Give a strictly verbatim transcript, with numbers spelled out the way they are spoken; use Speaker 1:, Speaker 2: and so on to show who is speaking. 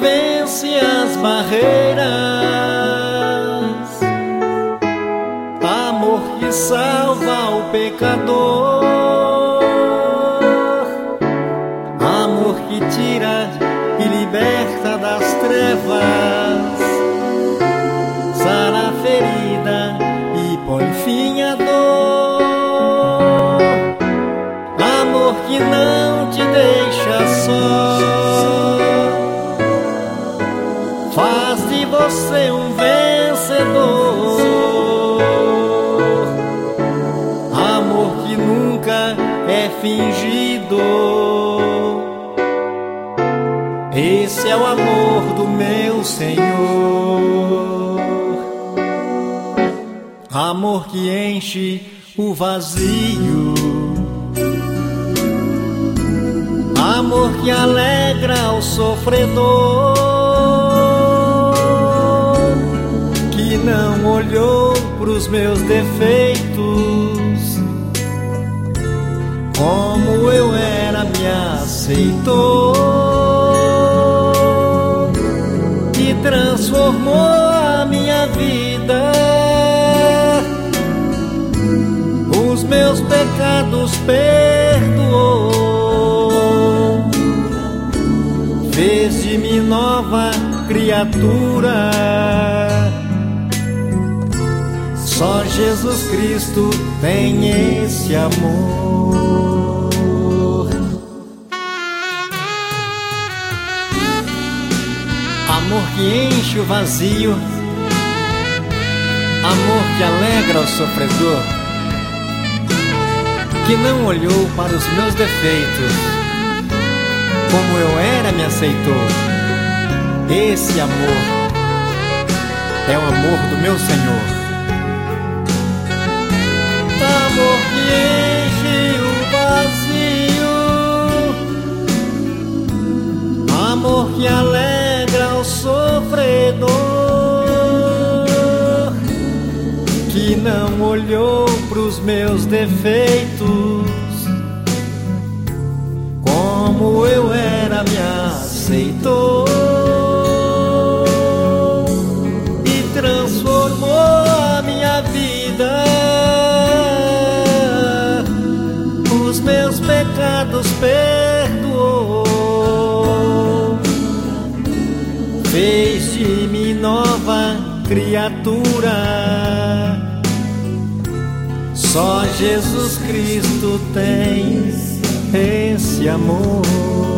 Speaker 1: vence as barreiras, amor que salva o pecador, amor que tira e liberta das trevas, sara a ferida e põe fim à dor, amor que não te deixa só, faz de você um vencedor, amor que nunca é fingido. Esse é o amor do meu Senhor, amor que enche o vazio, amor que alegra o sofredor, que não olhou pros meus defeitos, como eu era me aceitou, e transformou a minha vida, os meus pecados perdoou, fez de mim nova criatura. Só Jesus Cristo tem esse amor. Amor que enche o vazio, amor que alegra o sofredor, que não olhou para os meus defeitos, como eu era me aceitou. Esse amor é o amor do meu Senhor, amor que enche o vazio, amor que alegra o sofredor, que não olhou pros meus defeitos, como eu era me aceitou, e transformou a minha vida, os meus pecados perdoou, fez de mim nova criatura. Só Jesus Cristo tem esse amor.